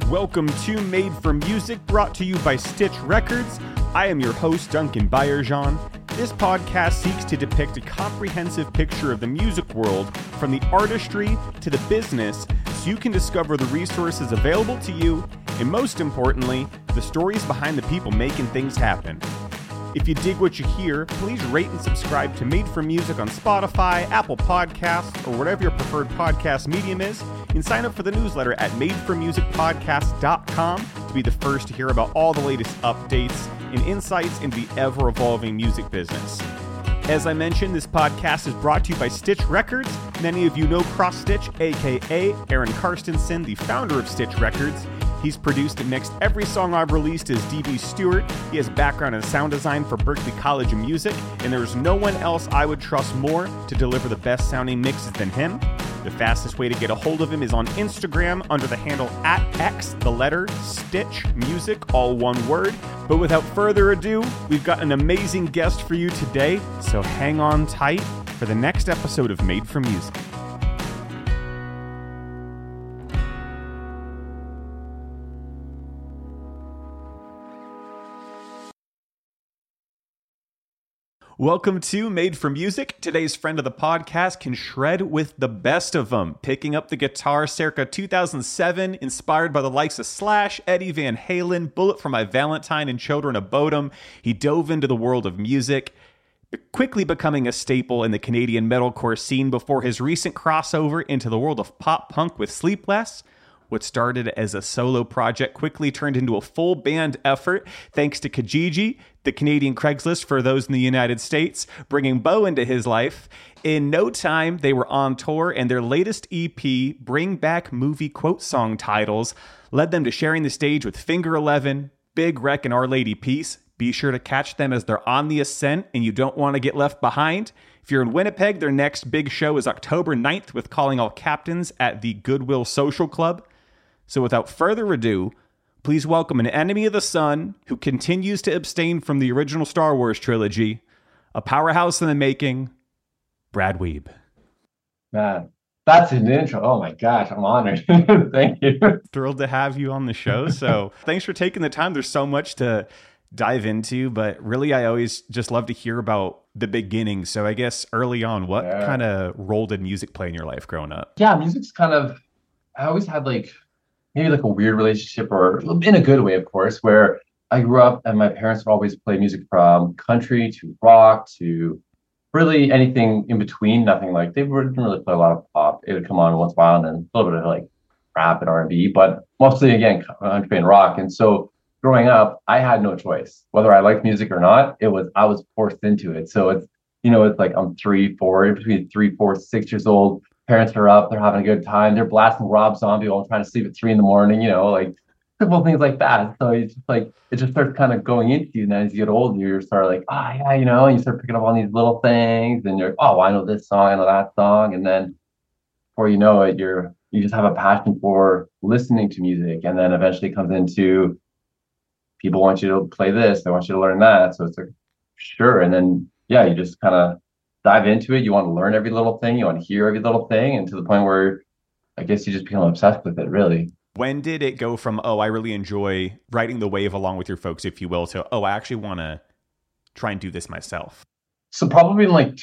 Welcome to Made for Music, brought to you by Stitch Records. I am your host, Duncan Bayerjean. This podcast seeks to depict a comprehensive picture of the music world, from the artistry to the business, so you can discover the resources available to you, and most importantly, the stories behind the people making things happen. If you dig what you hear, please rate and subscribe to Made for Music on Spotify, Apple Podcasts, or whatever your preferred podcast medium is, and sign up for the newsletter at madeformusicpodcast.com to be the first to hear about all the latest updates and insights into the ever-evolving music business. As I mentioned, this podcast is brought to you by Stitch Records. Many of you know Cross Stitch, aka Aaron Karstensen, the founder of Stitch Records. He's produced and mixed every song I've released as D.B. Stewart. He has background in sound design for Berklee College of Music, and there's no one else I would trust more to deliver the best sounding mixes than him. The fastest way to get a hold of him is on Instagram under the handle @Stitch all one word. But without further ado, we've got an amazing guest for you today, so hang on tight for the next episode of Made for Music. Welcome to Made for Music. Today's friend of the podcast can shred with the best of them, picking up the guitar circa 2007, inspired by the likes of Slash, Eddie Van Halen, Bullet for My Valentine, and Children of Bodom. He dove into the world of music, quickly becoming a staple in the Canadian metalcore scene before his recent crossover into the world of pop punk with Sleepless. What started as a solo project quickly turned into a full band effort thanks to Kijiji, the Canadian Craigslist for those in the United States, bringing Bo into his life. In no time, they were on tour, and their latest EP, Bring Back Movie quote song titles, led them to sharing the stage with Finger 11, Big Wreck, and Our Lady Peace. Be sure to catch them as they're on the ascent and you don't want to get left behind. If you're in Winnipeg, their next big show is October 9th with Calling All Captains at the Goodwill Social Club. So without further ado, please welcome an enemy of the sun who continues to abstain from the original Star Wars trilogy, a powerhouse in the making, Brad Weeb. Man, that's an intro. Oh my gosh, I'm honored. Thank you. Thrilled to have you on the show. So thanks for taking the time. There's so much to dive into, but really I always just love to hear about the beginning. So I guess early on, what kind of role did music play in your life growing up? Yeah, music's I always had maybe a weird relationship, or in a good way, of course, where I grew up and my parents would always play music from country to rock to really anything in between. Nothing they didn't really play a lot of pop. It would come on once in a while and then a little bit of rap and R&B, but mostly again country and rock. And so growing up, I had no choice whether I liked music or not. I was forced into it. So it's I'm 3, 4, between 3, 4, 6 years old. Parents are up, they're having a good time, they're blasting Rob Zombie while I'm trying to sleep at 3 a.m, simple things like that. So it's just it just starts kind of going into you. And then as you get older, you're sort of and you start picking up on these little things, and you're like, oh, I know this song, I know that song. And then before you know it, you just have a passion for listening to music. And then eventually it comes into people want you to play this, they want you to learn that. So it's sure. And then, you just kind of dive into it. You want to learn every little thing. You want to hear every little thing, and to the point where I guess you just become obsessed with it, really. When did it go from, I really enjoy riding the wave along with your folks, if you will, to, I actually want to try and do this myself? So probably in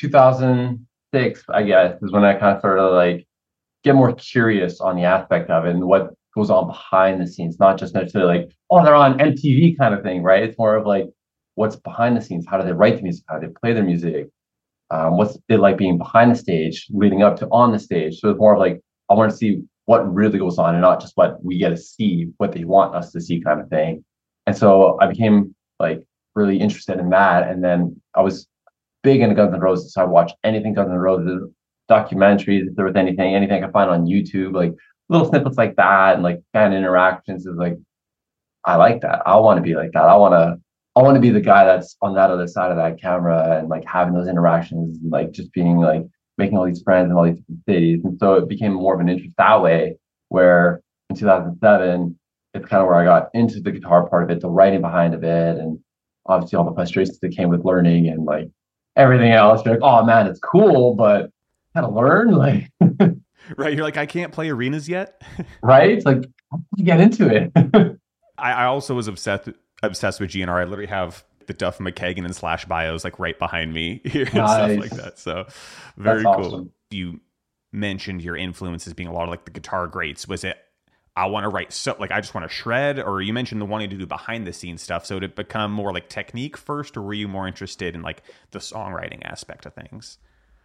2006, I guess, is when I kind of started to get more curious on the aspect of it and what goes on behind the scenes, not just necessarily they're on MTV kind of thing, right? It's more of what's behind the scenes. How do they write the music? How do they play their music? What's it like being behind the stage leading up to on the stage? So it's more of I want to see what really goes on and not just what we get to see, what they want us to see kind of thing. And so I became really interested in that. And then I was big into Guns N' Roses. So I watched anything Guns N' Roses, documentaries, if there was anything I could find on YouTube, little snippets like that, and fan interactions is I like that. I want to be like that. I want to be the guy that's on that other side of that camera and having those interactions and just being making all these friends in all these different cities. And so it became more of an interest that way, where in 2007, it's kind of where I got into the guitar part of it, the writing behind of it, and obviously all the frustrations that came with learning and everything else. You're oh man, it's cool, but I gotta learn. Right. You're I can't play arenas yet. Right. It's get into it. I also was obsessed with GNR. I literally have the Duff McKagan and Slash bios like right behind me here and stuff like Nice. that. So That's very cool. awesome. You mentioned your influences being a lot of like the guitar greats. Was it I want to write so like I just want to shred, or you mentioned the wanting to do behind the scenes stuff? So did it become more like technique first, or were you more interested in like the songwriting aspect of things?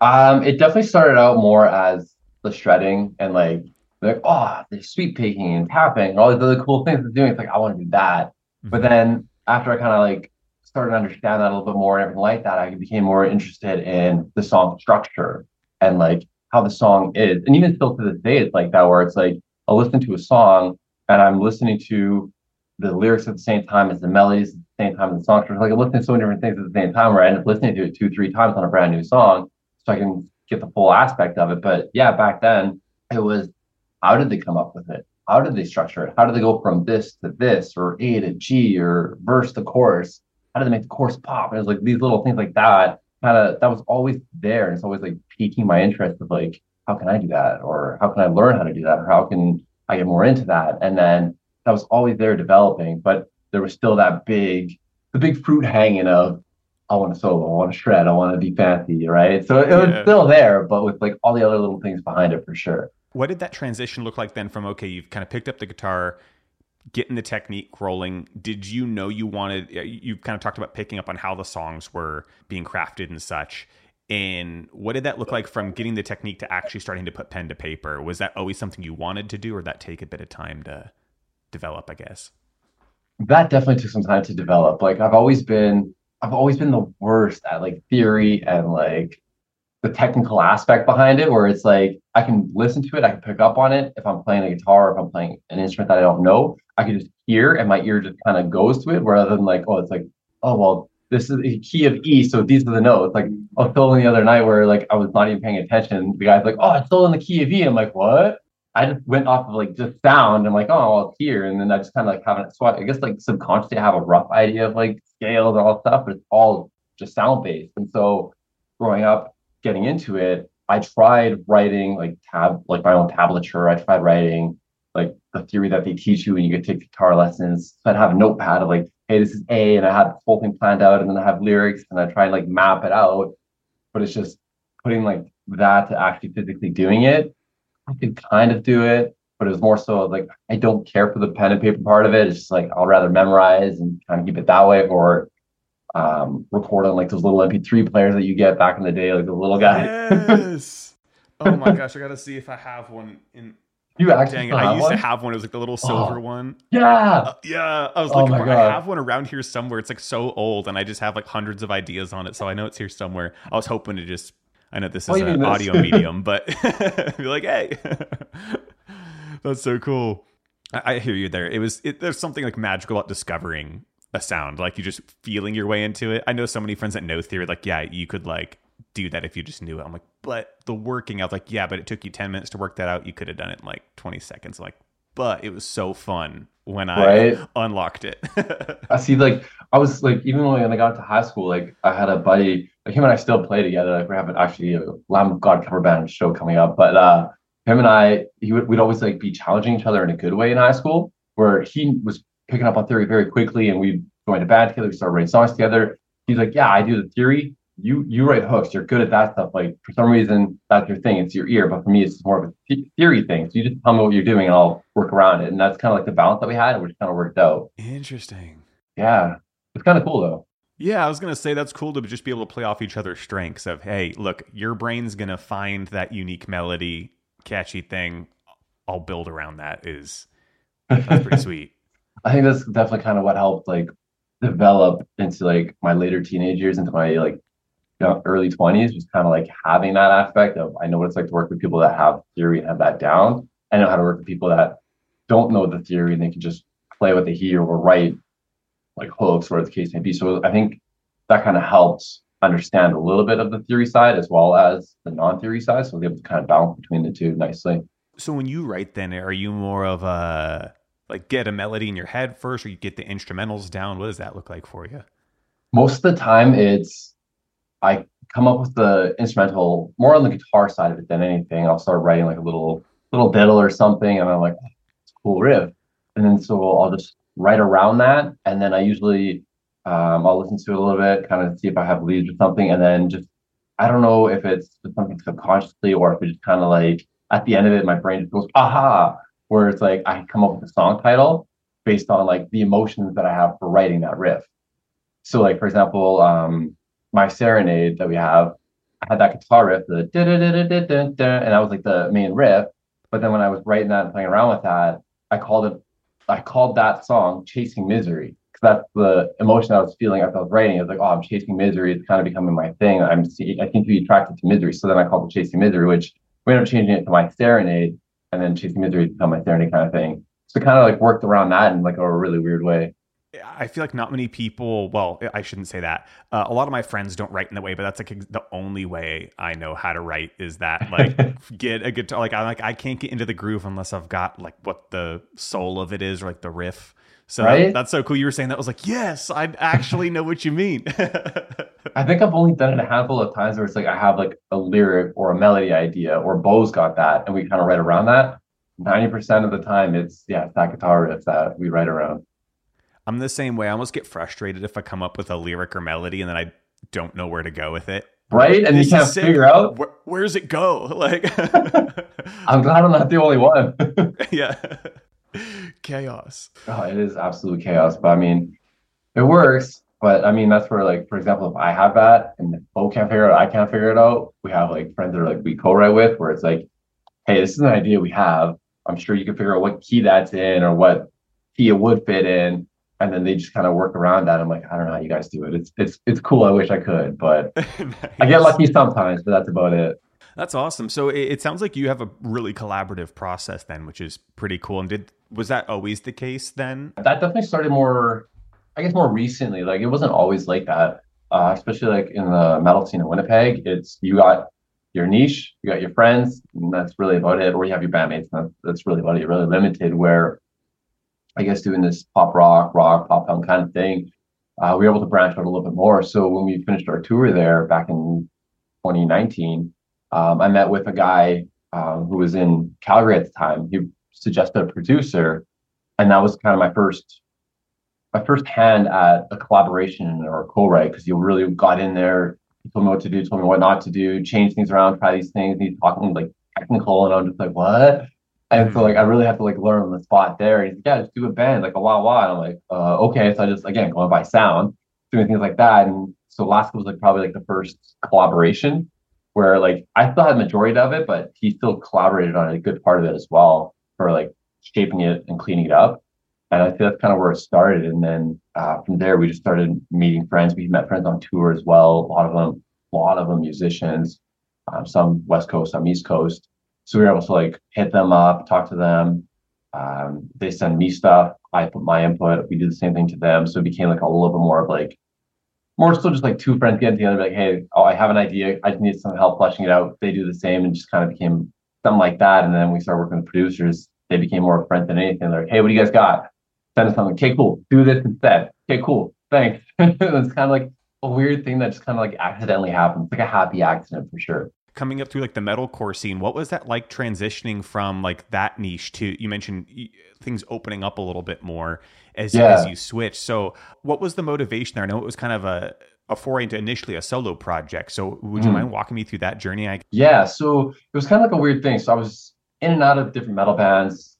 It definitely started out more as the shredding and like, oh, there's sweep picking and tapping and all these other cool things it's doing. It's like I want to do that. But Mm-hmm. then after I kind of like started to understand that a little bit more and everything like that, I became more interested in the song structure and like how the song is. And even still to this day, it's like that where it's like I'll listen to a song and I'm listening to the lyrics at the same time as the melodies at the same time as the song structure. Like I'm listening to so many different things at the same time where I end up listening to it two, three times on a brand new song so I can get the full aspect of it. But yeah, back then it was how did they come up with it? How did they structure it? How did they go from this to this or A to G or verse to chorus? How did they make the chorus pop? And it was like these little things like that. Kind of that was always there. And it's always like piquing my interest of like, how can I do that? Or how can I learn how to do that? Or how can I get more into that? And then that was always there developing, but there was still the big fruit hanging of I want to solo, I want to shred, I want to be fancy, right? So it was Yeah. still there, but with like all the other little things behind it for sure. What did that transition look like then from okay, you've kind of picked up the guitar, getting the technique rolling? Did you know you wanted you kind of talked about picking up on how the songs were being crafted and such? And what did that look like from getting the technique to actually starting to put pen to paper? Was that always something you wanted to do, or that take a bit of time to develop, I guess? That definitely took some time to develop. Like I've always been the worst at like theory and like the technical aspect behind it, where it's like I can listen to it, I can pick up on it if I'm playing a guitar, if I'm playing an instrument that I don't know, I can just hear and my ear just kind of goes to it rather than like, oh, it's like, oh well, this is the key of E, so these are the notes. Like I was filming the other night where like I was not even paying attention. The guy's like, oh, it's still in the key of E. I'm like, what? I just went off of like just sound. I'm like, oh, well, it's here. And then I just kind of like having it. So I guess like subconsciously I have a rough idea of like scales and all that stuff, but it's all just sound based. And so growing up, getting into it, I tried writing like my own tablature. I tried writing like the theory that they teach you when you get to take guitar lessons. So I'd have a notepad of like, hey, this is A, and I had the whole thing planned out, and then I have lyrics, and I try and like map it out. But it's just putting like that to actually physically doing it. I could kind of do it, but it was more so like I don't care for the pen and paper part of it. It's just like I'll rather memorize and kind of keep it that way, or record on like those little MP3 players that you get back in the day, like the little guy. Yes. Oh my gosh, I gotta see if I have one in. You actually Dang it, still I have used to one? have one. It was like the little silver Oh, one. yeah. Yeah, I was Oh looking my for. I God. have one around here somewhere. It's like so old, and I just have like hundreds of ideas on it, so I know it's here somewhere. I was hoping to just. I know this Oh, is you an mean this? audio medium, but be like, hey, that's so cool. I hear you there. There's something like magical about discovering a sound, like you just feeling your way into it. I know so many friends that know theory, like, yeah, you could like do that if you just knew it. I'm like, but the working out, like, yeah, but it took you 10 minutes to work that out. You could have done it in like 20 seconds. I'm like, but it was so fun when I Right. unlocked it. I see, like, I was like, even when I got to high school, like, I had a buddy, like, him and I still play together. Like, we have actually a Lamb of God cover band show coming up, but him and we'd always like be challenging each other in a good way in high school, where he was picking up on theory very quickly, and we joined a band together. We started writing songs together. He's like, yeah, I do the theory. You write hooks. You're good at that stuff. Like, for some reason, that's your thing. It's your ear, but for me, it's more of a theory thing. So you just tell me what you're doing, and I'll work around it. And that's kind of like the balance that we had, which kind of worked out. Interesting. Yeah, it's kind of cool though. Yeah, I was gonna say that's cool to just be able to play off each other's strengths. Of hey, look, your brain's gonna find that unique melody, catchy thing. I'll build around that. Is That's pretty I sweet. think that's definitely kind of what helped like develop into like my later teenage years, into my like early 20s, was kind of like having that aspect of I know what it's like to work with people that have theory and have that down. I know how to work with people that don't know the theory and they can just play what they hear or write like hooks, whatever the case may be. So I think that kind of helps understand a little bit of the theory side as well as the non-theory side. So we'll be able to kind of balance between the two nicely. So when you write, then are you more of a like get a melody in your head first, or you get the instrumentals down? What does that look like for you? Most of the time, it's I come up with the instrumental more on the guitar side of it than anything. I'll start writing like a little diddle or something, and I'm like, oh, it's a cool riff. And then so I'll just write around that. And then I usually I'll listen to it a little bit, kind of see if I have leads or something. And then just I don't know if it's just something subconsciously or if it's just kind of like at the end of it, my brain just goes, aha, where it's like I come up with a song title based on like the emotions that I have for writing that riff. So like for example, my serenade that we have, I had that guitar riff, the da da da da da da, and that was like the main riff. But then when I was writing that and playing around with that, I called it, I called that song "Chasing Misery" because that's the emotion I was feeling after I was writing. It was like, oh, I'm chasing misery. It's kind of becoming my thing. I seem to be attracted to misery. So then I called it "Chasing Misery," which we ended up changing it to my serenade, and then "Chasing Misery" become my serenade kind of thing. So kind of like worked around that in like a really weird way. I feel like not many people, well, I shouldn't say that. A lot of my friends don't write in the way, but that's like the only way I know how to write is that like get a guitar. I can't get into the groove unless I've got like what the soul of it is or like the riff. So Right? that's so cool. You were saying that, was like, yes, I actually know what you mean. I think I've only done it a handful of times where it's like I have like a lyric or a melody idea, or Bo's got that, and we kind of write around that. 90% of the time, it's that guitar riff that we write around. I'm the same way. I almost get frustrated if I come up with a lyric or melody and then I don't know where to go with it. Right? Like, And you this is can't sick. figure out. Where's it go? Like, I'm glad I'm not the only one. yeah, chaos. Oh, it is absolute chaos. But I mean, it works. But I mean, that's where, like, for example, if I have that and if Bo can't figure it out, I can't figure it out. We have like friends that are like we co-write with, where it's like, hey, this is an idea we have. I'm sure you can figure out what key that's in or what key it would fit in. And then they just kind of work around that. I'm like, I don't know how you guys do it. It's cool. I wish I could, but I get Nice. lucky sometimes, but that's about it. That's awesome. So it sounds like you have a really collaborative process then, which is pretty cool. And was that always the case then? That definitely started more, I guess, more recently. Like it wasn't always like that. Especially like in the metal scene in Winnipeg, it's you got your niche, you got your friends, and that's really about it. Or you have your bandmates, and that's really about it. You're really limited. Where I guess doing this pop rock, pop punk kind of thing, we were able to branch out a little bit more. So when we finished our tour there back in 2019, I met with a guy who was in Calgary at the time. He suggested a producer, and that was kind of my first hand at a collaboration or a co-write because you really got in there. He told me what to do, told me what not to do, change things around, try these things. And he's talking like technical, and I'm just like, what? And so Mhm. like I really have to like learn on the spot there. And he's like, yeah, just do a band, like a wah wah. And I'm like, okay. So I just again going by sound, doing things like that. And so Alaska was like probably like the first collaboration where like I still had majority of it, but he still collaborated on a good part of it as well for like shaping it and cleaning it up. And I think that's kind of where it started. And then from there, we just started meeting friends. We met friends on tour as well. A lot of them musicians, some West Coast, some East Coast. So we were able to like hit them up, talk to them. They send me stuff. I put my input. We do the same thing to them. So it became like a little bit more of like, more so just like two friends getting together, like, hey, oh, I have an idea. I just need some help fleshing it out. They do the same and just kind of became something like that. And then we started working with producers. They became more friends than anything. They're like, hey, what do you guys got? Send us something. Okay, cool. Do this instead. Okay, cool. Thanks. It's kind of like a weird thing that just kind of like accidentally happens. It's like a happy accident for sure. Coming up through like the metalcore scene, what was that like transitioning from like that niche to, you mentioned things opening up a little bit more as Yeah. you switch. So what was the motivation there? I know it was kind of a foray into initially a solo project. So would you Mhm. mind walking me through that journey? Yeah. So it was kind of like a weird thing. So I was in and out of different metal bands.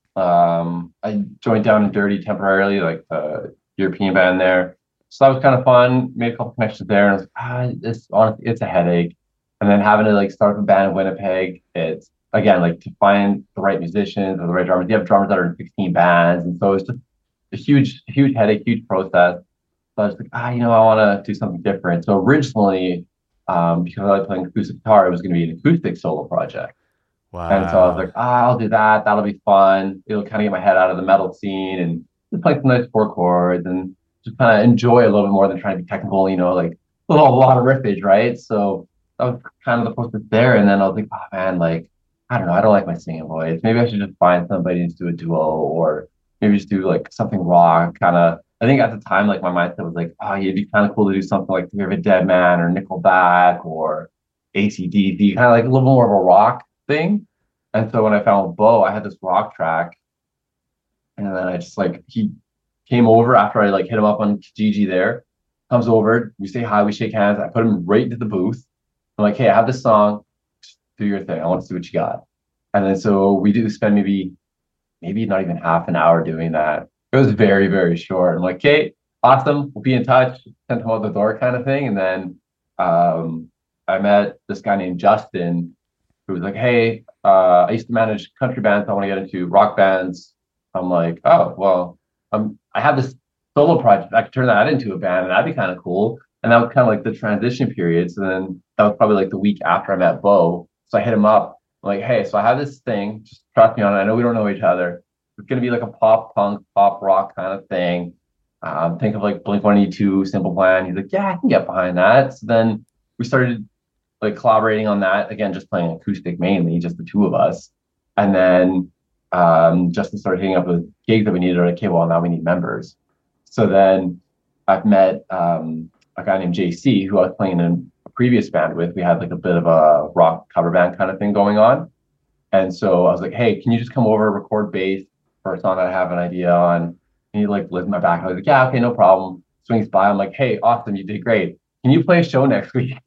I joined Down and Dirty temporarily, like the European band there. So that was kind of fun. Made a couple connections there, and I was like, this honestly, it's a headache. And then having to like start up a band in Winnipeg, it's again like to find the right musicians or the right drummers. You have drummers that are in 16 bands, and so it's just a huge headache, huge process. So I was like, I want to do something different. So originally, because I like playing acoustic guitar, it was going to be an acoustic solo project. And so I was Wow. like, I'll do that. That'll be fun. It'll kind of get my head out of the metal scene and just play some nice four chords and just kind of enjoy a little bit more than trying to be technical, like a lot of riffage, right? So that was kind of the process there. And then I was like, oh man, like, I don't know, I don't like my singing voice. Maybe I should just find somebody and just do a duo or maybe just do like something rock kind of. I think at the time, like my mindset was like, oh, it'd be kind of cool to do something like Fear of a Dead Man or Nickelback or AC/DC, kind of like a little more of a rock thing. And so when I found Bo, I had this rock track And then I just like he came over after I like hit him up on Kijiji there, comes over, we say hi, we shake hands. I put him right into the booth. I'm like, hey, I have this song, just do your thing. I want to see what you got. And then so we do spend maybe not even half an hour doing that. It was very, very short. I'm like, okay, awesome. We'll be in touch. Sent him out the door kind of thing. And then I met this guy named Justin who was like, hey, I used to manage country bands. I want to get into rock bands. I'm like, oh, well, I have this solo project. I could turn that into a band and that'd be kind of cool. And that was kind of like the transition period. So then that was probably like the week after I met Bo. So I hit him up. I'm like, hey, so I have this thing. Just trust me on it. I know we don't know each other. It's going to be like a pop punk, pop rock kind of thing. Think of like Blink-182, Simple Plan. He's like, yeah, I can get behind that. So then we started like collaborating on that. Again, just playing acoustic mainly, just the two of us. And then Justin started hitting up with gigs that we needed. Like, okay, well, now we need members. So then I've met a guy named JC who I was playing in a previous band with. We had like a bit of a rock cover band kind of thing going on. And so I was like, hey, can you just come over, record bass for a song that I have an idea on? And he like lived in my back. I was like, yeah, okay, no problem. Swings by. I'm like, hey, awesome, you did great. Can you play a show next week?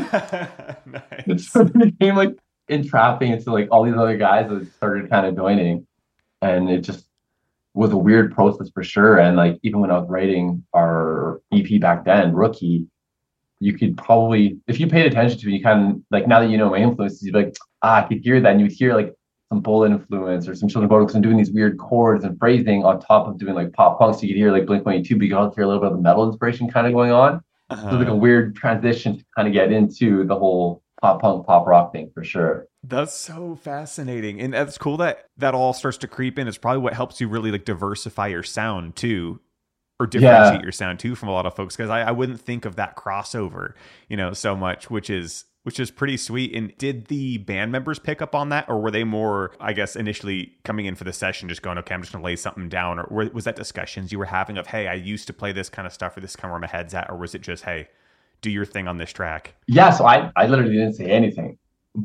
Nice. So it became like entrapping into like all these other guys that started kind of joining. And it just was a weird process for sure. And like even when I was writing our EP back then, Rookie, you could probably, if you paid attention to it, you kind of like now that you know my influences, you'd be like, I could hear that. And you'd hear like some Bullet influence or some Children of Bodom and doing these weird chords and phrasing on top of doing like pop punk. So you could hear like Blink-182, but you could also hear a little bit of the metal inspiration kind of going on. So it was like a weird transition to kind of get into the whole pop punk, pop rock thing for sure. That's so fascinating. And that's cool that that all starts to creep in. It's probably what helps you really like diversify your sound too, or differentiate your sound too from a lot of folks. Cause I wouldn't think of that crossover, so much, which is pretty sweet. And did the band members pick up on that, or were they more, I guess, initially coming in for the session, just going, okay, I'm just going to lay something down? Or was that discussions you were having of, hey, I used to play this kind of stuff, or this is kind of where my head's at? Or was it just, hey, do your thing on this track? Yeah, so I literally didn't say anything.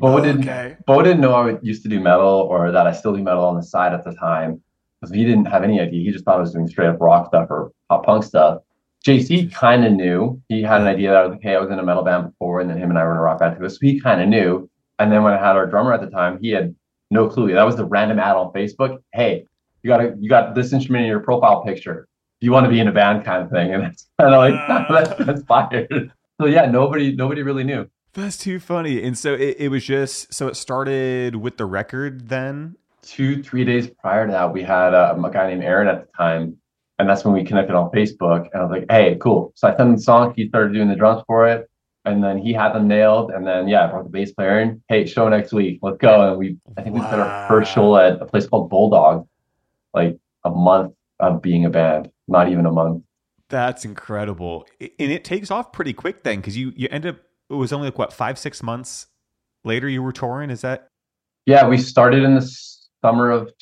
Bo didn't know I used to do metal or that I still do metal on the side at the time because he didn't have any idea. He just thought I was doing straight up rock stuff or pop punk stuff. JC kind of knew. He had an idea that I was like, hey, I was in a metal band before, and then him and I were in a rock band together. So he kind of knew. And then when I had our drummer at the time, he had no clue. That was the random ad on Facebook. Hey, you got this instrument in your profile picture. Do you want to be in a band kind of thing? And that's kind of like that's fired. So yeah, nobody really knew. That's too funny. And so it was just, so it started with the record then? 2-3 days prior to that, we had a guy named Aaron at the time. And that's when we connected on Facebook. And I was like, hey, cool. So I sent him the song. He started doing the drums for it. And then he had them nailed. And then, yeah, I brought the bass player in. Hey, show next week. Let's go. And I think we played our first show at a place called Bulldog, like a month of being a band, not even a month. That's incredible. And it takes off pretty quick then, because you end up, it was only like what, 5-6 months later you were touring? Is that? Yeah, we started in the summer of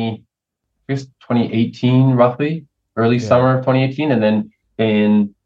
2018, roughly. Early summer of 2018, and then in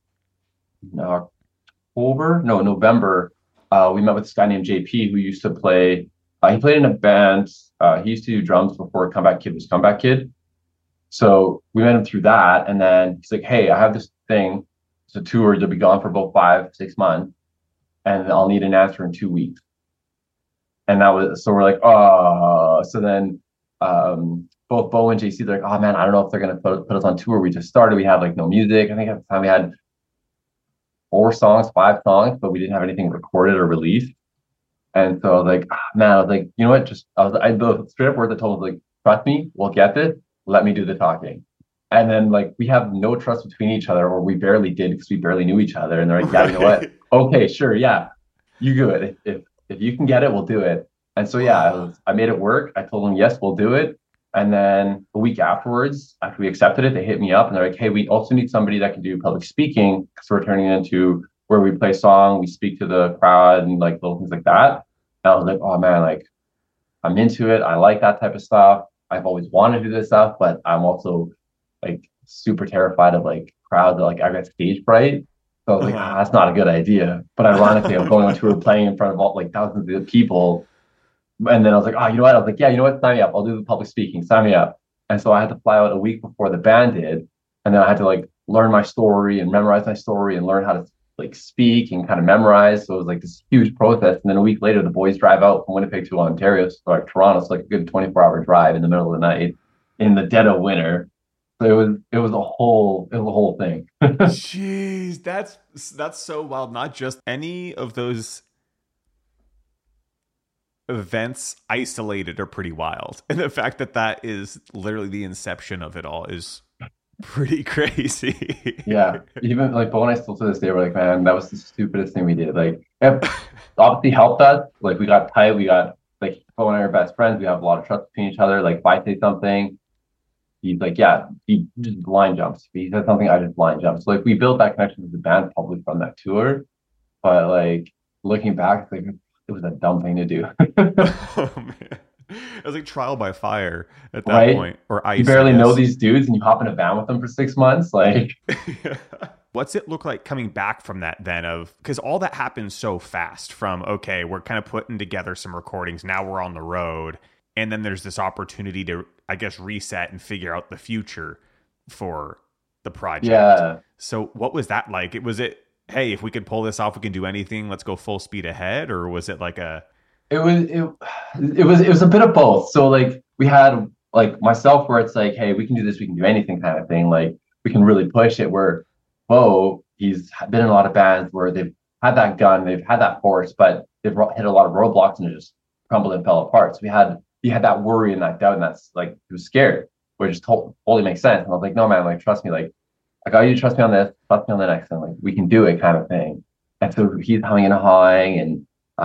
November, we met with this guy named JP who used to play. He played in a band. He used to do drums before Comeback Kid was Comeback Kid. So we met him through that, and then he's like, "Hey, I have this thing. It's a tour. You'll be gone for about 5-6 months, and I'll need an answer in 2 weeks." And that was so we're like, "Oh." So then. Both Bo and JC, they're like, oh man, I don't know if they're gonna put us on tour. We just started. We had like no music. I think at the time we had 5 songs, but we didn't have anything recorded or released. And so I was like, man, I was like, you know what? The straight up words I told them like, trust me, we'll get this. Let me do the talking. And then like we have no trust between each other, or we barely did because we barely knew each other. And they're like, yeah, you know what? Okay, sure, yeah, you do it. If you can get it, we'll do it. And so yeah, I made it work. I told them yes, we'll do it. And then a week afterwards, after we accepted it, they hit me up and they're like, hey, we also need somebody that can do public speaking because we're turning it into where we play song, we speak to the crowd and like little things like that. And I was like, oh man, like I'm into it. I like that type of stuff. I've always wanted to do this stuff, but I'm also like super terrified of like crowds. Like I got stage fright. So I was like, that's not a good idea. But ironically, I'm going on tour playing in front of all like thousands of people. And then I was like, oh, you know what? I was like, yeah, you know what? Sign me up. I'll do the public speaking. Sign me up. And so I had to fly out a week before the band did. And then I had to like learn my story and memorize my story and learn how to like speak and kind of memorize. So it was like this huge process. And then a week later, the boys drive out from Winnipeg to Ontario, so like Toronto. It's like a good 24-hour drive in the middle of the night in the dead of winter. So it was a whole thing. Jeez, that's so wild. Not just any of those events isolated are pretty wild, and the fact that that is literally the inception of it all is pretty crazy. Yeah. Even like Bo and I still to this day we're like, man, that was the stupidest thing we did. Like it obviously helped us. Like we got tight, we got like Bo and I are best friends. We have a lot of trust between each other. Like if I say something, he's like, yeah, he just blind jumps. If he says something, I just blind jump. So like we built that connection with the band probably from that tour. But like looking back, it's like it was a dumb thing to do. Oh man, it was like trial by fire at that Right? point, or You ice, I barely know guess. these dudes and you hop in a van with them for 6 months. Like, What's it look like coming back from that then? Of because all that happens so fast. From okay, we're kind of putting together some recordings. Now we're on the road, and then there's this opportunity to, I guess, reset and figure out the future for the project. yeah, So what was that like? Was it, hey, if we could pull this off, we can do anything. Let's go full speed ahead, or was it like a it was a bit of both. So like we had like myself where it's like, hey, we can do this, we can do anything kind of thing. Like we can really push it. Where Bo, he's been in a lot of bands where they've had that gun, they've had that force, but they've hit a lot of roadblocks and it just crumbled and fell apart. So he had that worry and that doubt, and that's like he was scared, which just totally makes sense. And I was like, no man, like trust me, like I got you to trust me on this, trust me on the next one, like we can do it kind of thing. And so he's humming and hawing, and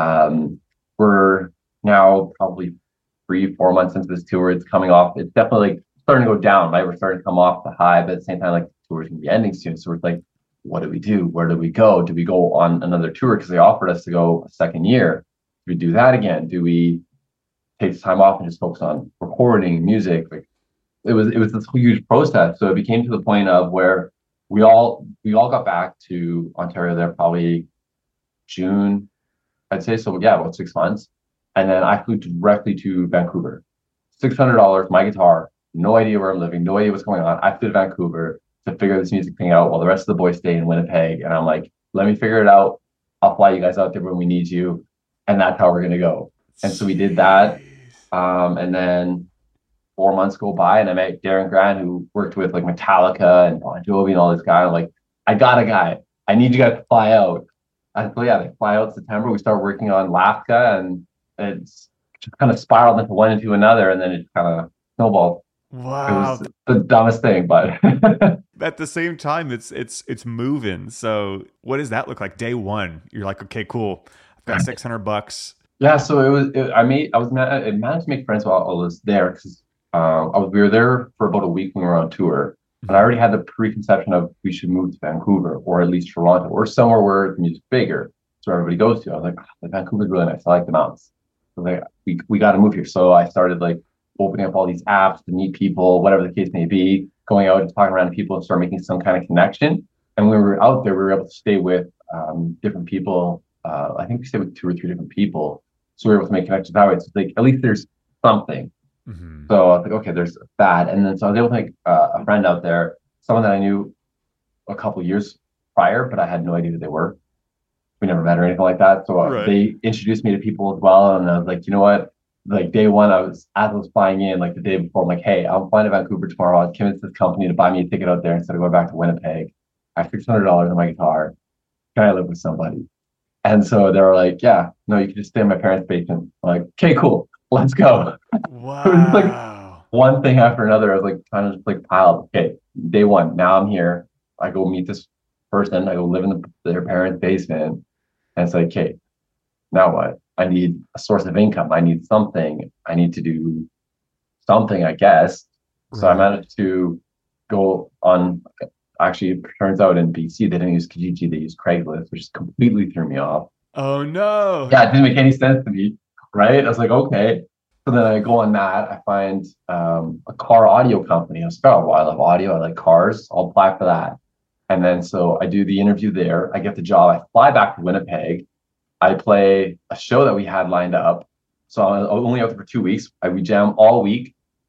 we're now probably 3, 4 months into this tour. It's coming off. It's definitely like starting to go down, right? We're starting to come off the high, but at the same time, like the tour is gonna be ending soon. So we're like, what do we do? Where do we go? Do we go on another tour? Because they offered us to go a second year. Do we do that again? Do we take time off and just focus on recording music? Like it was this huge process. So it became to the point of where we all got back to Ontario there probably June, I'd say. So yeah, about 6 months. And then I flew directly to Vancouver. $600, my guitar, no idea where I'm living, no idea what's going on. I flew to Vancouver to figure this music thing out while the rest of the boys stay in Winnipeg. And I'm like, let me figure it out. I'll fly you guys out there when we need you. And that's how we're gonna go. And so we did that. jeez. And then 4 months go by and I met Darren Grant, who worked with like Metallica and Bon Jovi and all this guy. I'm like, I got a guy. I need you guys to fly out. And so yeah, they fly out in September. We start working on Lafka, and it's just kind of spiraled into one into another, and then it kind of snowballed. It Wow. was the dumbest thing, but At the same time, it's moving. So what does that look like? Day one, you're like, okay, cool. I've got $600. yeah. So it was. I managed to make friends while I was there because we were there for about a week when we were on tour, and I Mhm. already had the preconception of we should move to Vancouver or at least Toronto or somewhere where the music's bigger, so everybody goes to. I was like, "Ah, Vancouver's really nice. I like the mountains. So like we got to move here. So I started like opening up all these apps to meet people, whatever the case may be, going out and talking around to people and start making some kind of connection. And when we were out there, we were able to stay with different people. I think we stayed with 2 or 3 different people, so we were able to make connections that way. So like at least there's something. Mhm. So I was like, okay, there's that. And then so I was able to make a friend out there, someone that I knew a couple of years prior, but I had no idea who they were. We never met or anything like that. So Right. they introduced me to people as well. And I was like, you know what? Like day one, as I was flying in, like the day before, I'm like, hey, I'm flying to Vancouver tomorrow. I convinced this company to buy me a ticket out there instead of going back to Winnipeg. I have $600 on my guitar. Can I live with somebody? And so they were like, yeah, no, you can just stay in my parents' basement. I'm like, okay, cool. Let's go. It was just like Wow. one thing after another. I was like trying to just like pile up. Okay, day one. Now I'm here. I go meet this person. I go live in their parents' basement. And it's like, okay, now what? I need a source of income. I need something. I need to do something, I guess. So I Right. managed to go on. Actually, it turns out in BC, they didn't use Kijiji, they used Craigslist, which completely threw me off. Oh no. Yeah, it didn't make any sense to me, right? I was like, okay. So then I go on that. I find a car audio company. I was like, oh, well, I love audio. I like cars. I'll apply for that. And then so I do the interview there. I get the job. I fly back to Winnipeg. I play a show that we had lined up. So I was only out there for 2 weeks. We jam all week.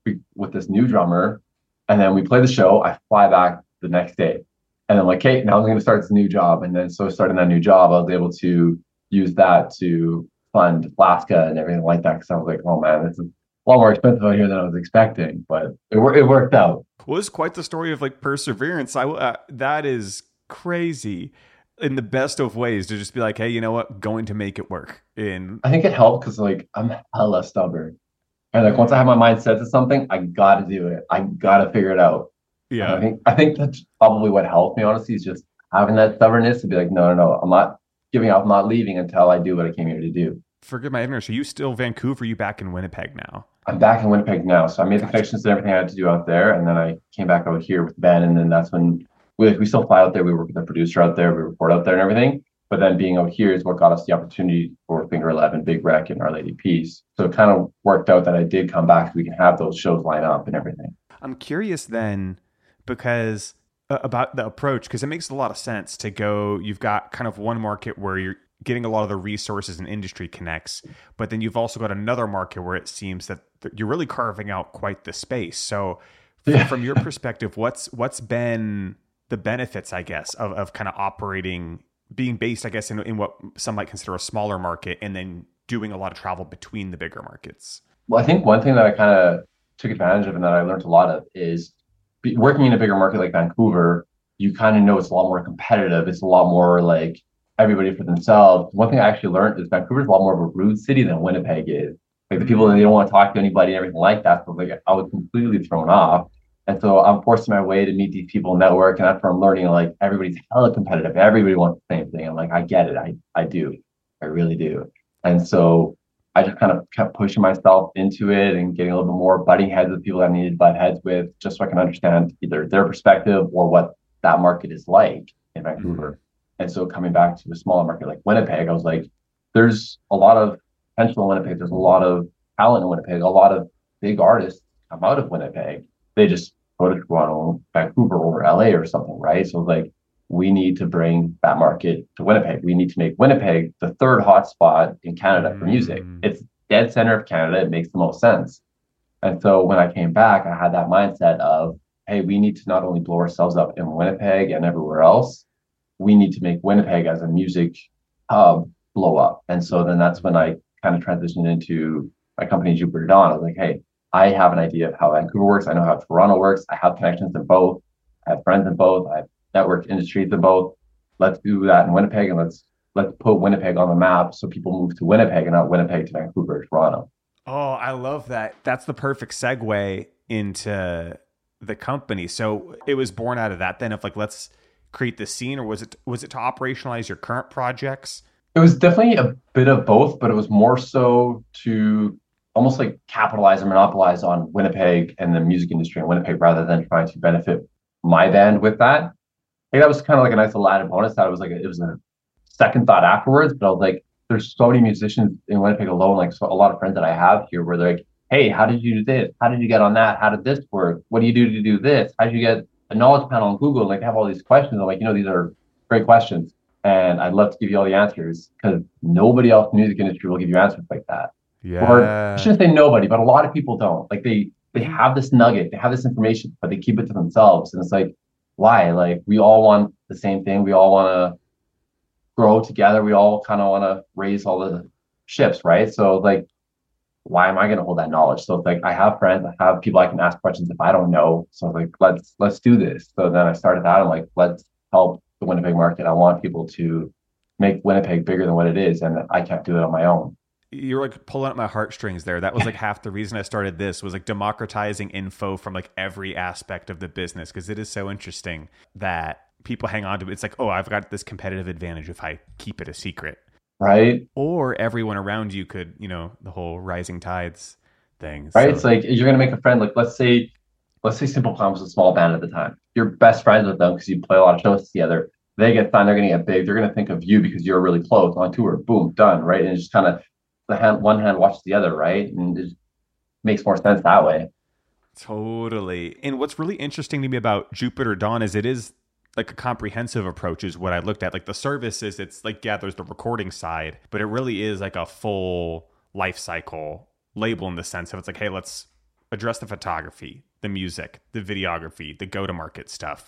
with this new drummer, and then we play the show. I fly back the next day, and I'm like, okay, now I'm going to start this new job. And then so starting that new job, I was able to use that to fund Alaska and everything like that. Because I was like, oh man, this is a lot more expensive out here than I was expecting, but it worked out. Well, it's quite the story of like perseverance. That is crazy in the best of ways to just be like, hey, you know what? Going to make it work. In I think it helped because like I'm hella stubborn. And like once I have my mind set to something, I gotta do it. I gotta figure it out. And yeah. I think that's probably what helped me, honestly, is just having that stubbornness to be like, no, no, no, I'm not giving up, I'm not leaving until I do what I came here to do. Forgive my ignorance. Are you still Vancouver? Are you back in Winnipeg now? I'm back in Winnipeg now. So I made the Gotcha. connections and everything I had to do out there. And then I came back out here with Ben. And then that's when we still fly out there. We work with the producer out there, we record out there and everything. But then being out here is what got us the opportunity for Finger 11, Big Wreck, and Our Lady Peace. So it kind of worked out that I did come back so we can have those shows line up and everything. I'm curious then because about the approach, because it makes a lot of sense to go, you've got kind of one market where you're getting a lot of the resources and industry connects, but then you've also got another market where it seems that you're really carving out quite the space. So Yeah. from your perspective, what's been the benefits, I guess, of kind of operating, being based, I guess, in what some might consider a smaller market and then doing a lot of travel between the bigger markets? Well, I think one thing that I kind of took advantage of and that I learned a lot of is working in a bigger market like Vancouver, you kind of know it's a lot more competitive. It's a lot more like everybody for themselves. One thing I actually learned is Vancouver's a lot more of a rude city than Winnipeg is. Like the people, they don't want to talk to anybody and everything like that. So like I was completely thrown off. And so I'm forcing my way to meet these people, network, and that's where I'm learning like everybody's hella competitive. Everybody wants the same thing. I'm like, I get it. I do. I really do. And so I just kind of kept pushing myself into it and getting a little bit more butting heads with people that I needed to butt heads with, just so I can understand either their perspective or what that market is like in Mm-hmm. Vancouver. And so coming back to a smaller market like Winnipeg, I was like, there's a lot of potential in Winnipeg. There's a lot of talent in Winnipeg. A lot of big artists come out of Winnipeg. They just go to Toronto, Vancouver, or LA or something, right? So like we need to bring that market to Winnipeg. We need to make Winnipeg the third hotspot in Canada for music. Mm. It's dead center of Canada. It makes the most sense. And so when I came back, I had that mindset of, hey, we need to not only blow ourselves up in Winnipeg and everywhere else, we need to make Winnipeg as a music hub blow up. And so then that's when I kind of transitioned into my company, Jupiter Dawn. I was like, hey, I have an idea of how Vancouver works. I know how Toronto works. I have connections in both. I have friends in both. I have network industries in both. Let's do that in Winnipeg and let's put Winnipeg on the map so people move to Winnipeg and not Winnipeg to Vancouver or Toronto. Oh, I love that. That's the perfect segue into the company. So it was born out of that then of like, let's create the scene, or was it to operationalize your current projects? It was definitely a bit of both, but it was more so to almost like capitalize or monopolize on Winnipeg and the music industry in Winnipeg rather than trying to benefit my band with that. I think that was kind of like a nice little added bonus. That it was like it was a second thought afterwards, but I was like, there's so many musicians in Winnipeg alone, like so a lot of friends that I have here where they're like, hey, how did you do this? How did you get on that? How did this work? What do you do to do this? How did you get a knowledge panel on Google? Like, have all these questions. I'm like, these are great questions. And I'd love to give you all the answers because nobody else in the music industry will give you answers like that. Or I Yeah. shouldn't say nobody, but a lot of people don't. Like they Mhm. have this nugget, they have this information, but they keep it to themselves. And it's like, why? Like we all want the same thing. We all want to grow together. We all kind of want to raise all the ships, right? So like, why am I going to hold that knowledge? So it's like I have friends, I have people I can ask questions if I don't know. So like, let's do this. So then I started that. I'm like, let's help the Winnipeg market. I want people to make Winnipeg bigger than what it is, and I can't do it on my own. You're like pulling at my heartstrings there. That was like half the reason I started this, was like democratizing info from like every aspect of the business, because it is so interesting that people hang on to it. It's like, oh, I've got this competitive advantage if I keep it a secret. Right. Or everyone around you could, the whole rising tides thing. Right. It's So like you're gonna make a friend. Like let's say Simple Plan was a small band at the time. You're best friends with them because you play a lot of shows together. They get signed, they're gonna get big. They're gonna think of you because you're really close on tour. Boom, done. Right. And it's just kind of one hand watches the other. Right. And it just makes more sense that way. totally. And what's really interesting to me about Jupiter Dawn is it is like a comprehensive approach is what I looked at. Like the services, it's like, yeah, there's the recording side, but it really is like a full life cycle label in the sense of it's like, hey, let's address the photography, the music, the videography, the go-to-market stuff.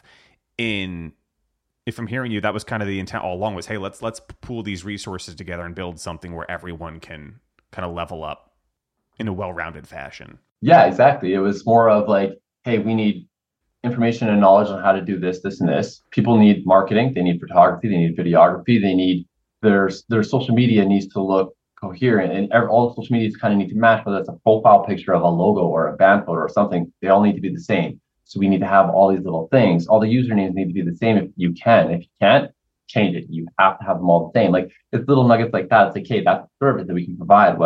If I'm hearing you, that was kind of the intent all along, was, hey, let's pool these resources together and build something where everyone can kind of level up in a well-rounded fashion. Yeah, exactly. It was more of like, hey, we need information and knowledge on how to do this, this, and this. People need marketing, they need photography, they need videography, they need their social media needs to look coherent, and all the social medias kind of need to match, whether it's a profile picture of a logo or a band photo or something. They all need to be the same. So we need to have all these little things. All the usernames need to be the same if you can. If you can't, change it. You have to have them all the same. Like it's little nuggets like that. It's like, hey, that's a service that we can provide,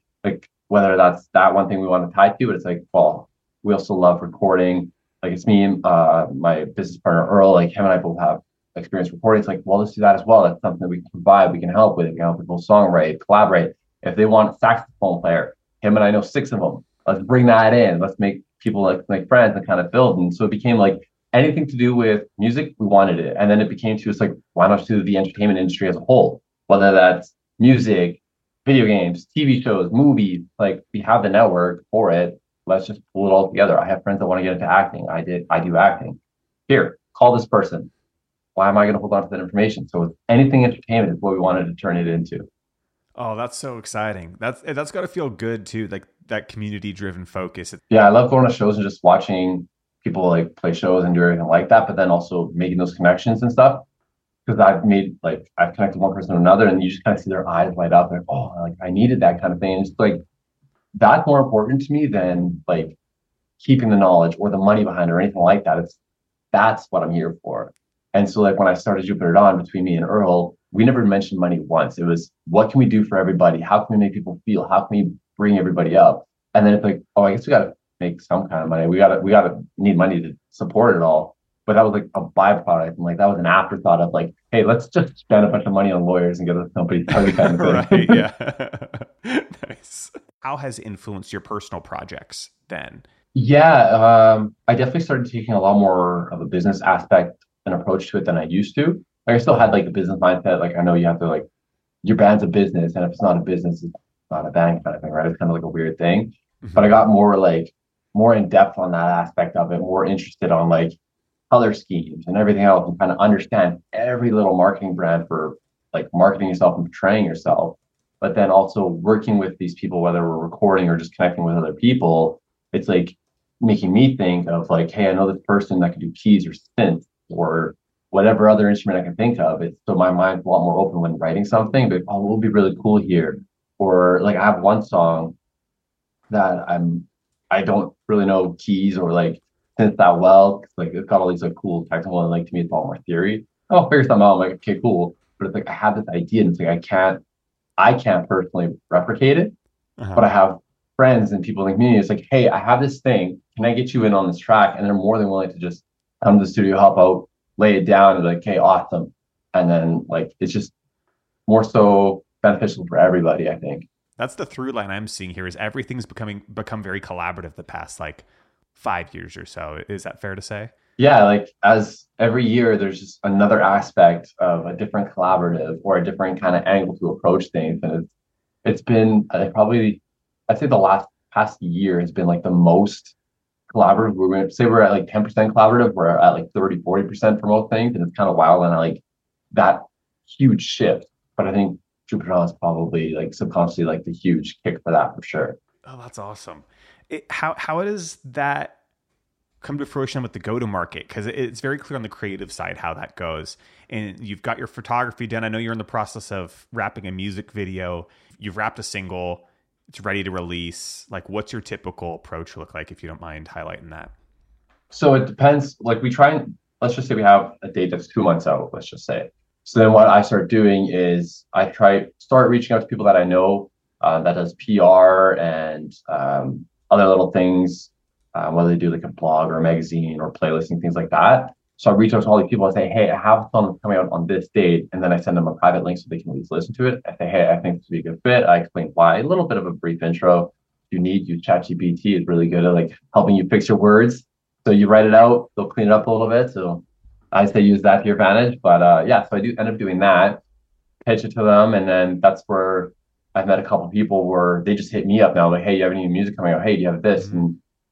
whether that's that one thing we want to tie to, but it's like, well, we also love recording. Like it's me and my business partner Earl, like him and I both have experience recording. It's like, well, let's do that as well. That's something that we can provide. We can help with. We can help people songwrite, collaborate. If they want a saxophone player, him and I know 6 of them. Let's bring that in. Let's make people like friends and kind of build. And so it became like anything to do with music, we wanted it. And then it became to us like, why not do the entertainment industry as a whole? Whether that's music, video games, TV shows, movies, like we have the network for it. Let's just pull it all together. I have friends that want to get into acting. I do acting. Here, call this person. Why am I going to hold on to that information? So anything entertainment is what we wanted to turn it into. Oh, that's so exciting. That's got to feel good too, like that community driven focus. Yeah, I love going to shows and just watching people like play shows and do everything like that, but then also making those connections and stuff. Because I've connected one person to another, and you just kind of see their eyes light up, like, oh, like I needed that kind of thing. And it's like that's more important to me than like keeping the knowledge or the money behind it or anything like that. That's what I'm here for. And so like when I started Jupiter Dawn, between me and Earl, we never mentioned money once. It was, what can we do for everybody? How can we make people feel? How can we bring everybody up? And then it's like, oh, I guess we got to make some kind of money. We gotta need money to support it all. But that was like a byproduct, and like that was an afterthought of like, hey, let's just spend a bunch of money on lawyers and get this company started kind of thing. Right, yeah. Nice. How has it influenced your personal projects then? Yeah, I definitely started taking a lot more of a business aspect and approach to it than I used to. Like I still had like the business mindset. Like I know you have to like your band's a business, and if it's not a business, it's not a band kind of thing, right? It's kind of like a weird thing. Mm-hmm. But I got more in depth on that aspect of it, more interested on like color schemes and everything else, and kind of understand every little marketing brand for like marketing yourself and portraying yourself. But then also working with these people, whether we're recording or just connecting with other people, it's like making me think of like, hey, I know this person that can do keys or synth or whatever other instrument I can think of. It's so my mind's a lot more open when writing something, but oh, it will be really cool here. Or like I have one song that I don't really know keys or like synth that well, because like it's got all these like cool technical, and like to me it's all more theory. I'll figure something out. I'm like, okay, cool. But it's like I have this idea, and it's like I can't personally replicate it, but I have friends and people like me. It's like, hey, I have this thing. Can I get you in on this track? And they're more than willing to just come to the studio, help out, lay it down, and be like, hey, awesome. And then like it's just more so beneficial for everybody, I think. That's the through line I'm seeing here, is everything's become very collaborative the past like 5 years or so. Is that fair to say? Yeah, like as every year there's just another aspect of a different collaborative or a different kind of angle to approach things. And it's been probably, I'd say the past year has been like the most collaborative. We're going to say we're at like 10% collaborative. We're at like 30-40% for most things. And it's kind of wild, and like that huge shift. But I think Jupiter Dawn is probably like subconsciously like the huge kick for that for sure. Oh, that's awesome. How does that come to fruition with the go-to-market? Because it's very clear on the creative side how that goes. And you've got your photography done. I know you're in the process of wrapping a music video. You've wrapped a single. It's ready to release. Like, what's your typical approach look like, if you don't mind highlighting that? So it depends. Like we try and let's just say we have a date that's 2 months out, let's just say. So then what I start doing is I start reaching out to people that I know that does PR and other little things, whether they do like a blog or a magazine or playlisting, things like that. So I reach out to all these people and say, hey, I have a song that's coming out on this date. And then I send them a private link so they can at least listen to it. I say, hey, I think this would be a good fit. I explain why, a little bit of a brief intro. If you need, use ChatGPT. It's really good at like helping you fix your words. So you write it out, they'll clean it up a little bit. So I say use that to your advantage. But yeah, so I do end up doing that, pitch it to them. And then that's where I've met a couple of people where they just hit me up now, like, hey, you have any music coming out? Hey, do you have this? And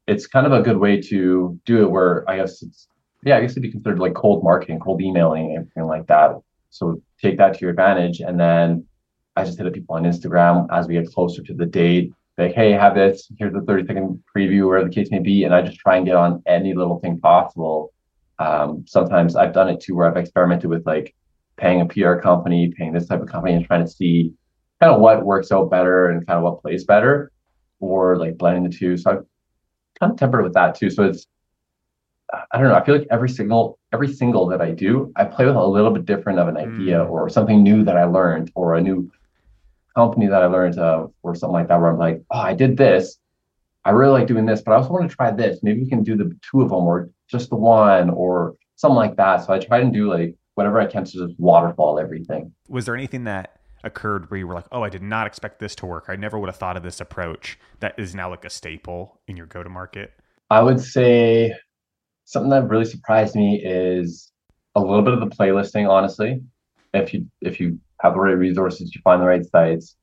it's kind of a good way to do it where I guess it's, yeah, I guess it'd be considered like cold marketing, cold emailing, everything like that. So take that to your advantage. And then I just hit up people on Instagram as we get closer to the date. Like, hey, have this, here's the 30-second preview, whatever the case may be. And I just try and get on any little thing possible. Sometimes I've done it too, where I've experimented with like paying a PR company, paying this type of company, and trying to see kind of what works out better and kind of what plays better, or like blending the two. So I've kind of tempered with that too. So it's, I don't know. I feel like every single that I do, I play with a little bit different of an idea Mm. or something new that I learned or a new company that I learned or something like that, where I'm like, oh, I did this. I really like doing this, but I also want to try this. Maybe we can do the two of them or just the one or something like that. So I try and do like whatever I can to just waterfall everything. Was there anything that occurred where you were like, oh, I did not expect this to work? I never would have thought of this approach that is now like a staple in your go to market? I would say something that really surprised me is a little bit of the playlisting, honestly. If you have the right resources, you find the right sites.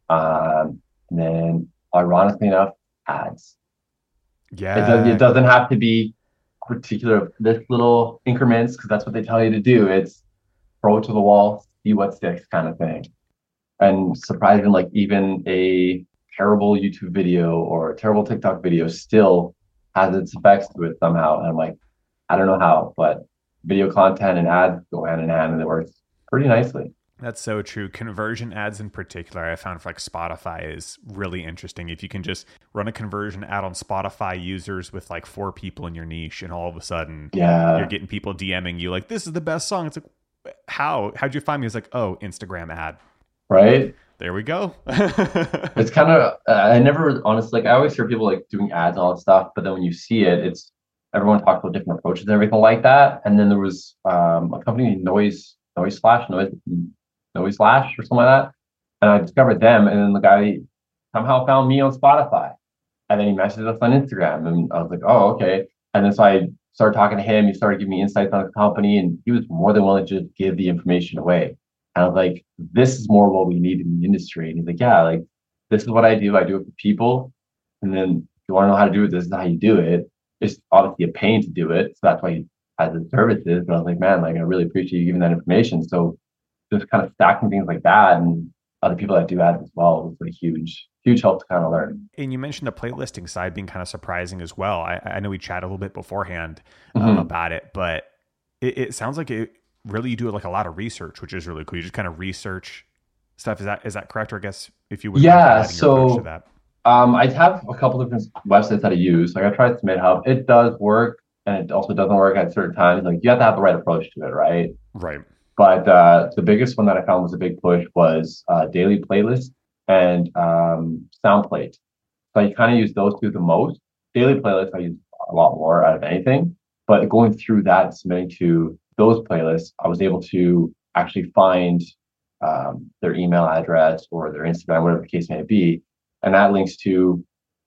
And then ironically enough, ads. It Yeah. doesn't have to be particular this little increments because that's what they tell you to do. It's throw it to the wall, see what sticks kind of thing. And surprising, like even a terrible YouTube video or a terrible TikTok video still has its effects to it somehow. And I'm like, I don't know how, but video content and ads go hand in hand and it works pretty nicely. That's so true. Conversion ads in particular, I found for like Spotify is really interesting. If you can just run a conversion ad on Spotify users with like 4 people in your niche, and all of a sudden you're Yeah, getting people DMing you like, this is the best song. It's like, how'd you find me? It's like, oh, Instagram ad. right. There we go. It's kind of I never honestly like I always hear people like doing ads and all that stuff, but then when you see it, it's everyone talks about different approaches and everything like that. And then there was a company Noise Slash or something like that, and I discovered them, and then the guy somehow found me on Spotify, and then he messaged us on Instagram, and I was like, oh okay. And then so I started talking to him. He started giving me insights on the company, and he was more than willing to just give the information away. And I was like, this is more what we need in the industry. And he's like, yeah, like this is what I do. I do it for people. And then if you want to know how to do it, this is how you do it. It's obviously a pain to do it. So that's why he has the services. But I was like, man, like I really appreciate you giving that information. So just kind of stacking things like that and other people that do ads as well was a huge, huge help to kind of learn. And you mentioned the playlisting side being kind of surprising as well. I know we chatted a little bit beforehand Mm-hmm. about it, but it sounds like it really, you do like a lot of research, which is really cool. You just kind of research stuff. Is that correct? Or I guess if you wouldn't mind Yeah. highlighting your approach to So that. I have a couple different websites that I use. Like I tried Submit Hub. It does work and it also doesn't work at certain times. Like you have to have the right approach to it, right? Right. But the biggest one that I found was a big push was Daily Playlist and SoundPlate. So I kind of use those two the most. Daily Playlist I use a lot more out of anything. But going through that and submitting to those playlists, I was able to actually find their email address or their Instagram, whatever the case may be, and that links to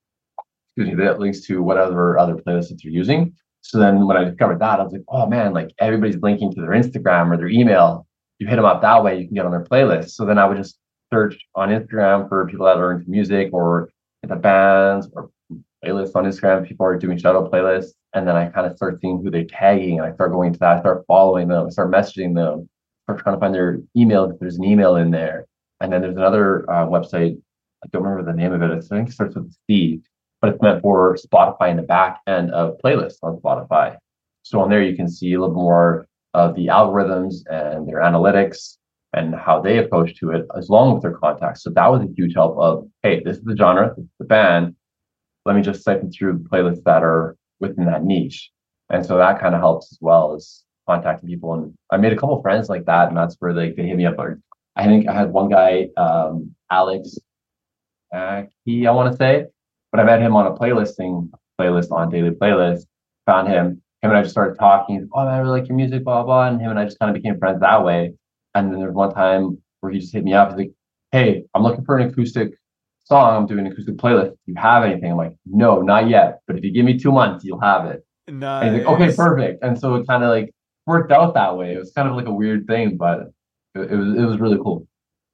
whatever other playlists that they're using. So then when I discovered that, I was like, oh man, like everybody's linking to their Instagram or their email. You hit them up that way, you can get on their playlist. So then I would just search on Instagram for people that are into music or the bands or playlists on Instagram. People are doing shadow playlists. And then I kind of start seeing who they're tagging. And I start going to that. I start following them. I start messaging them. Start trying to find their email if there's an email in there. And then there's another website. I don't remember the name of it. I think it starts with C, but it's meant for Spotify in the back end of playlists on Spotify. So on there, you can see a little more of the algorithms and their analytics and how they approach to it, as long with their contacts. So that was a huge help of, hey, this is the genre, this is the band. Let me just siphon through the playlists that are within that niche. And so that kind of helps as well as contacting people. And I made a couple of friends like that, and that's where they hit me up. Or I think I had one guy, Alex, I want to say, but I met him on a playlist on Daily Playlist. Found him and I just started talking. He's, oh man, I really like your music, blah blah. And him and I just kind of became friends that way. And then there's one time where he just hit me up. He's like, "Hey, I'm looking for an acoustic song. I'm doing an acoustic playlist. Do you have anything?" I'm like, "No, not yet. But if you give me 2 months, you'll have it." And he's like, "Okay, Nice. perfect." And so it kind of like worked out that way. It was kind of like a weird thing, but it was really cool.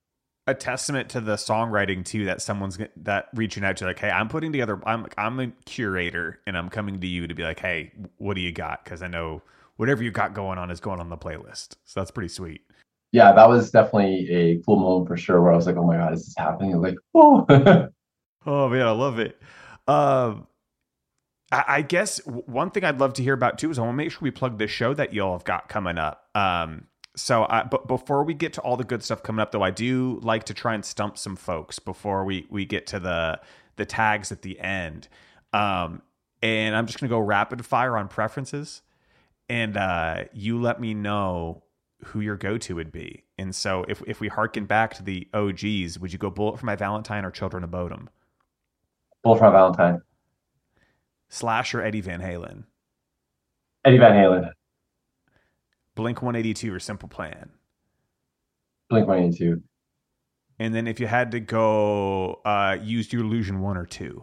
a testament to the songwriting too, that that reaching out to like, hey, I'm putting together, I'm a curator and I'm coming to you to be like, hey, what do you got? Because I know whatever you got going on is going on the playlist. So that's pretty sweet. Yeah, that was definitely a cool moment for sure where I was like, oh my God, is this happening? I was like, oh. Oh man, I love it. Um, I guess one thing I'd love to hear about too is I want to make sure we plug this show that y'all have got coming up. But before we get to all the good stuff coming up, though, I do like to try and stump some folks before we get to the tags at the end. And I'm just gonna go rapid fire on preferences, and you let me know who your go-to would be. And so if we harken back to the OGs, would you go Bullet for My Valentine or Children of Bodom? Bullet for My Valentine. Slash or Eddie Van Halen? Eddie Van Halen. Blink 182 or Simple Plan? Blink 182. And then if you had to go Use Your Illusion 1 or 2?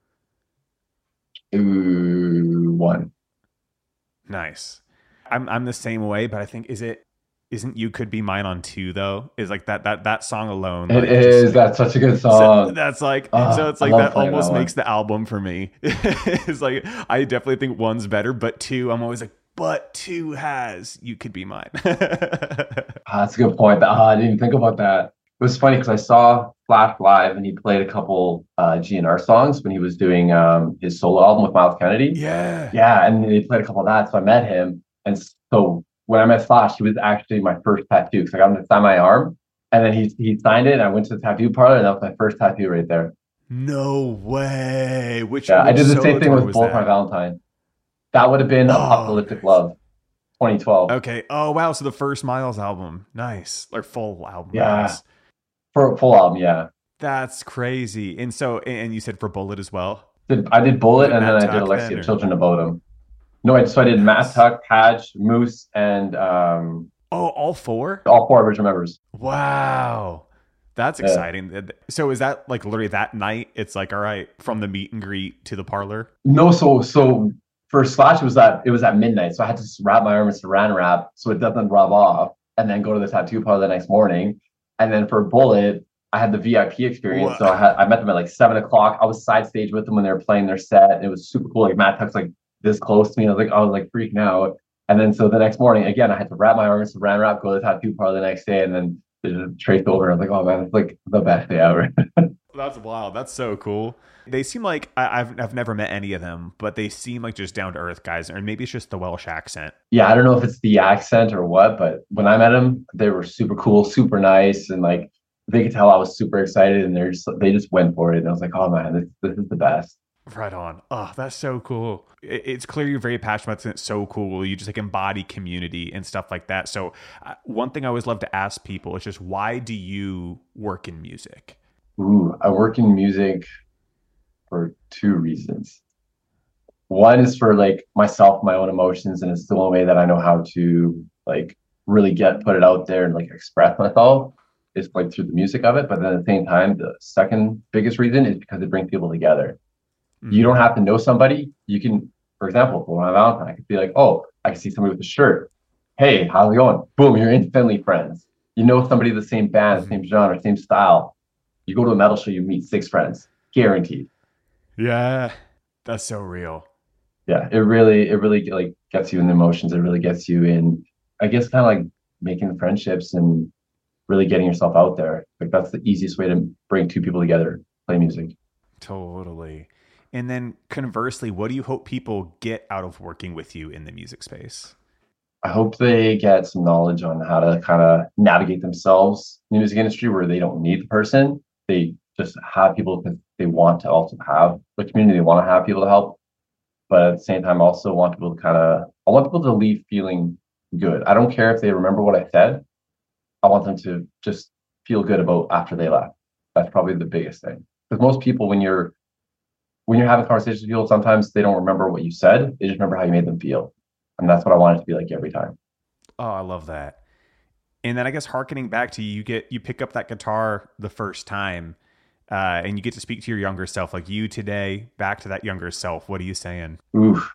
Ooh, 1. Nice. I'm the same way, but I think isn't You Could Be Mine on 2 though? Is like that song alone. It like, is. just, That's such a good song. So that's like so it's I like love that playing almost that makes the album for me. It's like I definitely think 1's better, but 2 I'm always like, but 2 has You Could Be Mine. That's a good point. I didn't even think about that. It was funny because I saw Flash live and he played a couple GNR songs when he was doing his solo album with Miles Kennedy. Yeah. Yeah, and he played a couple of that. So I met him. And so when I met Flash, he was actually my first tattoo because I got him to sign my arm. And then he signed it and I went to the tattoo parlor and that was my first tattoo right there. No way. Which I did the solo same thing tour with was Bullet for My that? Valentine. That would have been Apocalyptic Love, 2012. Okay. Oh wow. So the first Miles album. Nice. Or full album. Yeah. Nice. For a full album, yeah. That's crazy. And so, and you said for Bullet as well? I did Bullet and then Matt I did Tuck Alexia then, of or? Children of Bodom. No, so I did Matt Tuck, Padge, Moose, and Oh, all 4? all 4 original members. Wow. That's Yeah. exciting. So is that like literally that night? It's like, all right, from the meet and greet to the parlor? No, so for Slash it was at midnight, so I had to wrap my arm in saran wrap so it doesn't rub off, and then go to the tattoo parlor the next morning. And then for Bullet, I had the VIP experience, What? so I met them at like 7 o'clock. I was side stage with them when they were playing their set, and it was super cool. Like Matt Tuck's like this close to me. I was like freaking out. And then so the next morning, again, I had to wrap my arm in saran wrap, go to the tattoo parlor the next day, and then traced over. I was like, oh man, it's like the best day ever. That's wild. That's so cool. They seem like I've never met any of them, but they seem like just down to earth guys, or maybe it's just the Welsh accent. Yeah, I don't know if it's the accent or what, but when I met them, they were super cool, super nice, and like they could tell I was super excited, and they just went for it. And I was like, oh man, this is the best. Right on. Oh, that's so cool. It's clear you're very passionate about it. It's so cool. You just like embody community and stuff like that. So one thing I always love to ask people is just, why do you work in music? Ooh, I work in music for 2 reasons. One is for like myself, my own emotions, and it's the only way that I know how to like really put it out there and like express myself is like through the music of it. But then at the same time, the second biggest reason is because it brings people together. You don't have to know somebody. You can, for example, for my Valentine, I could be like, oh, I can see somebody with a shirt. Hey, how's it going? Boom, you're instantly friends. You know somebody of the same band, the same genre, same style. You go to a metal show, you meet 6 friends, guaranteed. Yeah, that's so real. Yeah, it really like gets you in the emotions. It really gets you in, I guess, kind of like making friendships and really getting yourself out there. Like that's the easiest way to bring 2 people together, play music. Totally. And then conversely, what do you hope people get out of working with you in the music space? I hope they get some knowledge on how to kind of navigate themselves in the music industry where they don't need the person. They just have people because they want to also have the community. They want to have people to help. But at the same time, I also want people to I want people to leave feeling good. I don't care if they remember what I said. I want them to just feel good about after they left. That's probably the biggest thing. Because most people, when you're having conversations with people, sometimes they don't remember what you said. They just remember how you made them feel. And that's what I want it to be like every time. Oh, I love that. And then I guess harkening back to you pick up that guitar the first time, and you get to speak to your younger self, like you today, back to that younger self. What are you saying? Oof.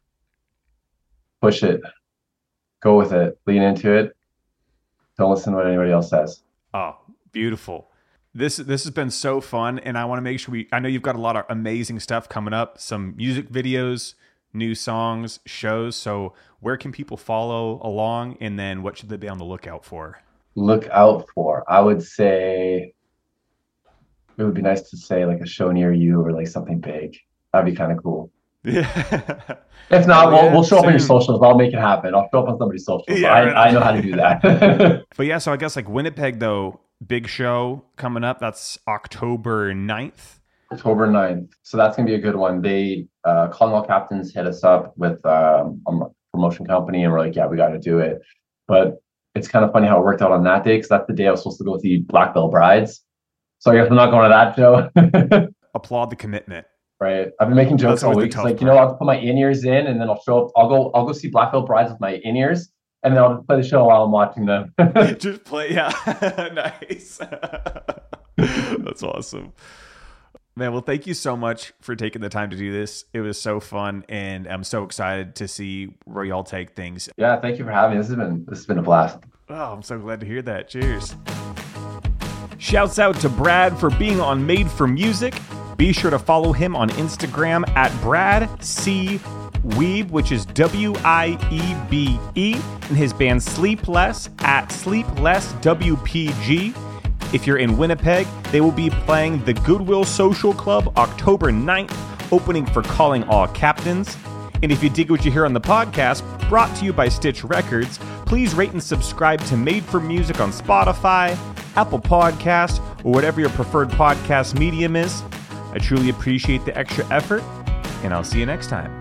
Push it. Go with it. Lean into it. Don't listen to what anybody else says. Oh, beautiful. This has been so fun, and I want to make sure I know you've got a lot of amazing stuff coming up, some music videos, new songs, shows. So where can people follow along, and then what should they be on the lookout for? Look out for, I would say it would be nice to say like a show near you or like something big. That'd be kind of cool. Yeah. If not, Oh, yeah, we'll show up on your soon. socials. I'll make it happen. I'll show up on somebody's socials. Yeah, I know right how to on. do that. But yeah, so I guess like Winnipeg though, big show coming up. That's October 9th. October 9th. So that's gonna be a good one. They Calling All Captains hit us up with a promotion company and we're like, yeah, we gotta do it. But it's kind of funny how it worked out on that day because that's the day I was supposed to go see Black Belt Brides. So I guess I'm not going to that show. Applaud the commitment. Right. I've been making jokes That's all always the week. It's tough like, part. I'll put my in-ears in and then I'll show up. I'll go see Black Belt Brides with my in-ears and then I'll just play the show while I'm watching them. Just play, yeah. Nice. That's awesome. Man, well, thank you so much for taking the time to do this. It was so fun, and I'm so excited to see where y'all take things. Yeah, thank you for having me. This has been a blast. Oh, I'm so glad to hear that. Cheers. Shouts out to Brad for being on Made for Music. Be sure to follow him on Instagram at Brad C. Wiebe, which is Wiebe, and his band Sleepless at Sleepless WPG. If you're in Winnipeg, they will be playing the Goodwill Social Club October 9th, opening for Calling All Captains. And if you dig what you hear on the podcast, brought to you by Stitch Records, please rate and subscribe to Made for Music on Spotify, Apple Podcasts, or whatever your preferred podcast medium is. I truly appreciate the extra effort, and I'll see you next time.